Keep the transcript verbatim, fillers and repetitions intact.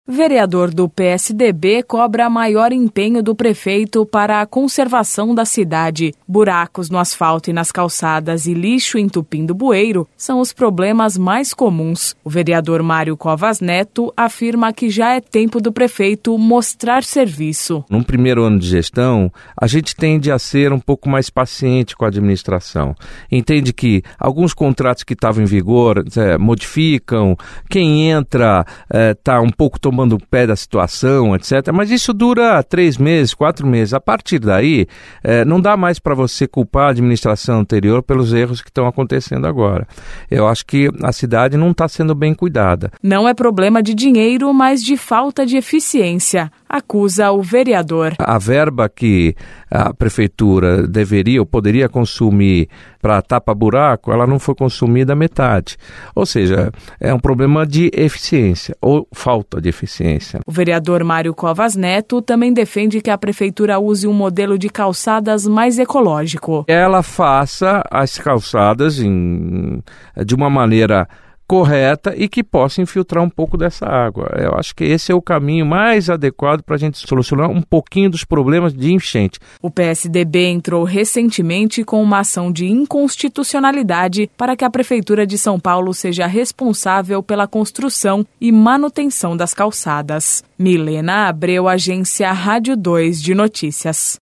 Vereador do P S D B cobra maior empenho do prefeito para a conservação da cidade. Buracos no asfalto e nas calçadas e lixo entupindo bueiro são os problemas mais comuns. O vereador Mário Covas Neto afirma que já é tempo do prefeito mostrar serviço. Num primeiro ano de gestão, a gente tende a ser um pouco mais paciente com a administração. Entende que alguns contratos que estavam em vigor é, modificam, quem entra está é, um pouco tomando tomando o pé da situação, etcétera. Mas isso dura três meses, quatro meses. A partir daí, eh, não dá mais para você culpar a administração anterior pelos erros que estão acontecendo agora. Eu acho que a cidade não está sendo bem cuidada. Não é problema de dinheiro, mas de falta de eficiência, acusa o vereador. A verba que a prefeitura deveria ou poderia consumir para tapa-buraco, ela não foi consumida a metade. Ou seja, é um problema de eficiência ou falta de eficiência. O vereador Mário Covas Neto também defende que a prefeitura use um modelo de calçadas mais ecológico. Ela faça as calçadas em, de uma maneira correta e que possa infiltrar um pouco dessa água. Eu acho que esse é o caminho mais adequado para a gente solucionar um pouquinho dos problemas de enchente. O P S D B entrou recentemente com uma ação de inconstitucionalidade para que a Prefeitura de São Paulo seja responsável pela construção e manutenção das calçadas. Milena Abreu, Agência Rádio dois de Notícias.